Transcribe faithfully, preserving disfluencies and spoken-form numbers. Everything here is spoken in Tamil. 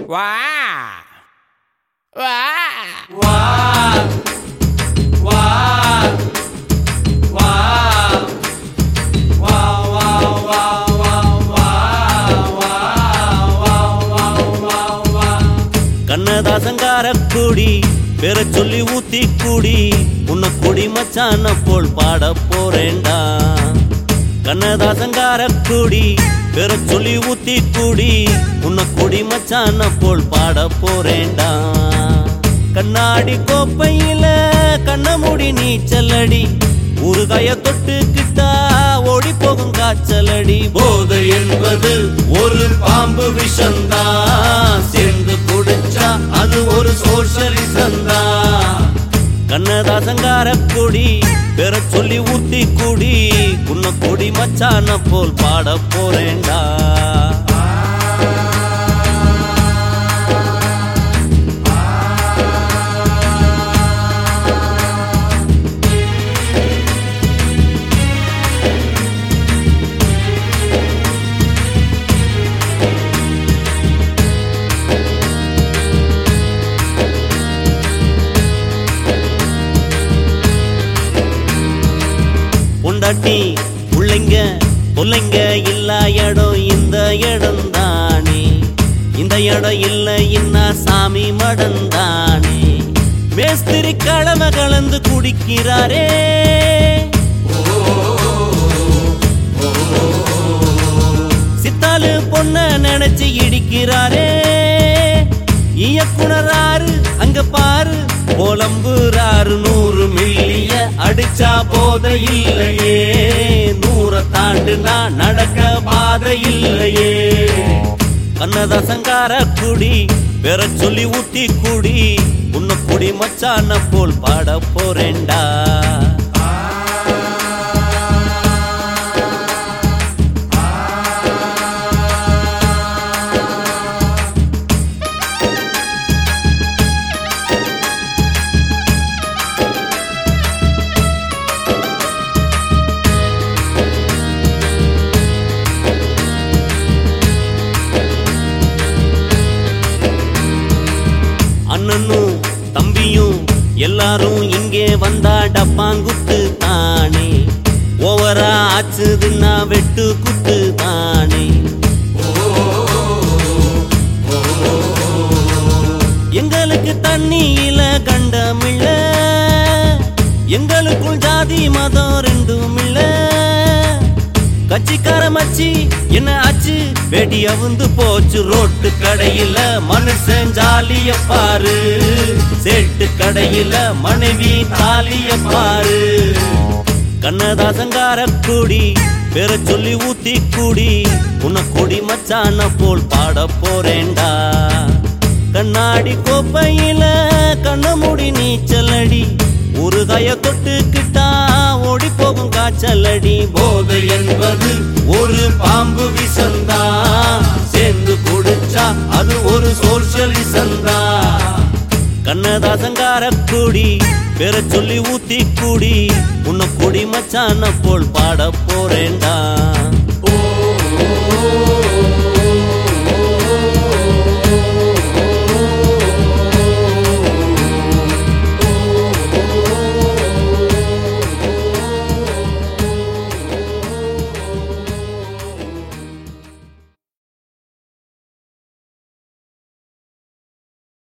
வா வா வா வா வா வா வா வா வா கண்ணதாசங்கார கூடி பேர சொல்லி ஊத்தி கூடி உன்னை கொடி மச்சான போல் பாட போறேண்டா. கண்ணதாசங்கார கூடி பேர சொல்லி ஊத்தி கூடி உன்னை கொடி மச்சான போல் பாட போறேண்டா. கண்ணாடி கோப்பையில கண்ண மூடி நீச்சலடி ஊறுகாய தொட்டுக்கிட்டா ஓடி போகும் காய்ச்சலடி. போதை என்பது ஒரு பாம்பு விஷந்தான், சேர்ந்து குடிச்சா அது ஒரு சோஷலிசந்தா. கண்ணதாசங்கார கொடி பெற சொல்லி ஊத்தி கூடி உன்னை கொடி மச்சான போல் பாட போறேண்டா. பொண்டாட்டி புள்ளைங்க புள்ளைங்க இல்லா இடம் இந்த இடம் தானே, இந்த இடம் இல்லை இன்னா சாமி மடம் தானே. மேஸ்திரி கலம கலந்து குடிக்கிறாரே, சித்தாலு பொண்ண நினைச்சு இடிக்கிறாரே. இயக்குனராரு அங்க பாரு போலம்புறாரு, நூறு மில்லிய அடிச்சா போத இல்லையே, நூற தாண்டுனா நடக்க பாத இல்லையே. கண்ணதாசங்கார குடி பெற சொல்லி ஊத்தி கூடி உன்னை குடி மச்சான போல் பாட போறேண்டா. அண்ணனும் தம்பியும் எல்லாரும் இங்கே வந்தா டப்பாங்குத்து தானே, ஓவரா ஆச்சுதுன்னா வெட்டு குத்து தானே. எங்களுக்கு தண்ணியில கண்டமில்ல, எங்களுக்குள் ஜாதி மதம் ரெண்டும் இல்ல. கட்சிக்கார மச்சி என்ன ஆச்சு வெடி அவுந்து போச்சு ரோட்டு கடையில மனுஷன் ஜாலிய பாரு, சேட்டு கடையில மனைவி தாலிய பாரு. கண்ணதாசங்கார கூடி பெற சொல்லி ஊத்தி கூடி உன்னை கொடி மச்சான போல் பாட போறேண்டா. கண்ணாடி கோப்பையில கண்ண மூடி நீச்சலடி ஊறுகாய தொட்டுக்கிட்டா ஓடி போகும் காய்ச்சலடி. போதை என்பது ஒரு பாம்பு விஷந்தா, சேர்ந்து குடிச்சா அது ஒரு சோஷலிசந்தா. கண்ணதாசங்கார கூடி பெற சொல்லி ஊத்தி கூடி உன்னை கொடி மச்சான போல் பாட போறேண்டா.